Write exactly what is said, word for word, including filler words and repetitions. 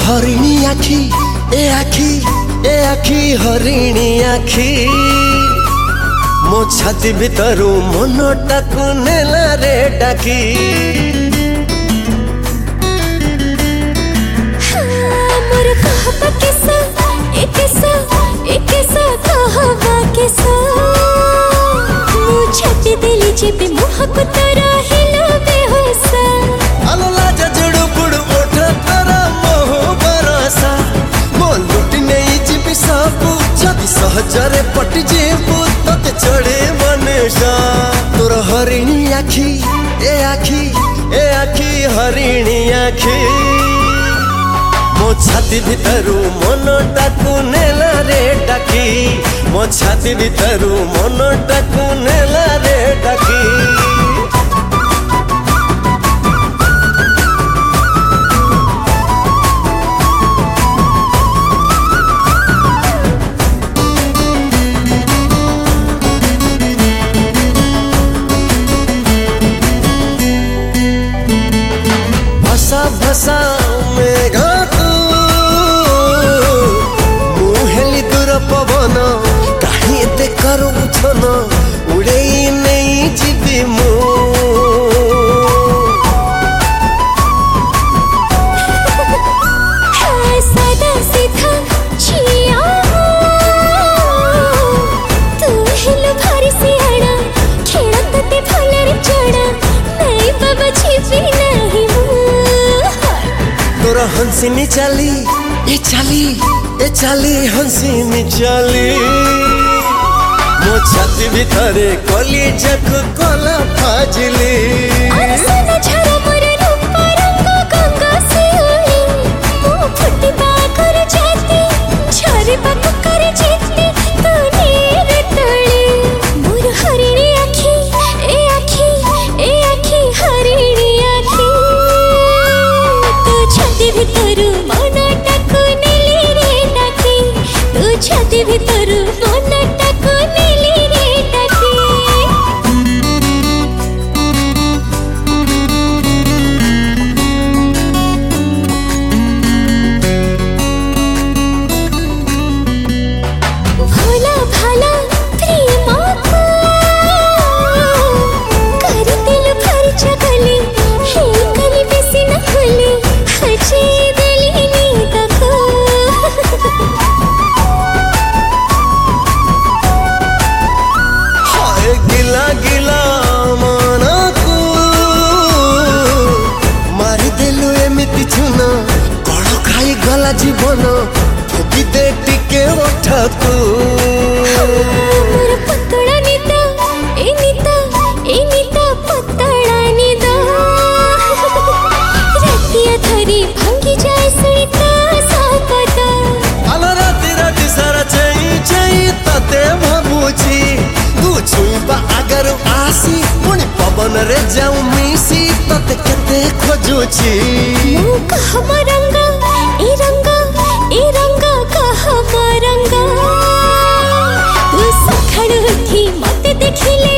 हरिणी आखी ए आखी ए आखी हरिणी आखी मो छाती भितरू मनटा को नेला रे डाकी मोर कहबा किसा ए किसा ए किसा कहबा किसा मो छाती दिली जेबे मुह को तोरा हिला बेहोसा आलो लाजा जुड़ू बुड़ू ओठा तोरा मोह बरसा मो लुटी नहीं जीबी सबू जदि सहजरे पटी जीबू तते चढ़े मनेशा तोर हरिणी आखी ए आखी ए आखी हरिणी आखी मो छाती भितरू मनटा को नेला रे डाकी मो छाती भितरू मनटा को नेला रे डाकी भसा भसा में घातू मुहेली दूर पवन कहीं एते करू छन उड़े नहीं जीवी मु सादा सीधा छिया तू हिल भारी सियाना खेलत ते फलर चढ़ा नहीं बाबा छिपी नहीं तोरा हंसिनी चाली ए चाली ए चाली हंसिनी चाली मो छाती भितरे कली जख कला फाजली अरे सोना झरा मोर रूप रंग गंगा से ओली मो फुटी बाकर जाती झरी बाक कर जीती तू नीर तड़ी मोर हरिणी आखी ए आखी ए आखी हरिणी आखी तू छाती भितरू मनटा को नेली रे डाकी तू छाती भितरू मनटा को नेली रे डाकी भोला भाला प्रेम को कर दिल भर जगली हे कली बेसी न होली हजे दिली नींद को हाय गिला गिला मना को मारी देलु एमिति छुन कड़ खाई गला जीवन फुकी दे टिके ओठकू मोर पतला नीता ए नीता ए नीता पतला नीता रातिया धरी भांगी जाए सुनीता सापता आलो राति राति सारा चाई चाई तते भाबुची तू छुईबा अगर आसी पुणी पवन रे जाऊं मिसी तते केते खोजुची मो कहमा रंगा ए रंगा ए रंगा कहमा रंगा तू सखड़ उठी मते देखिले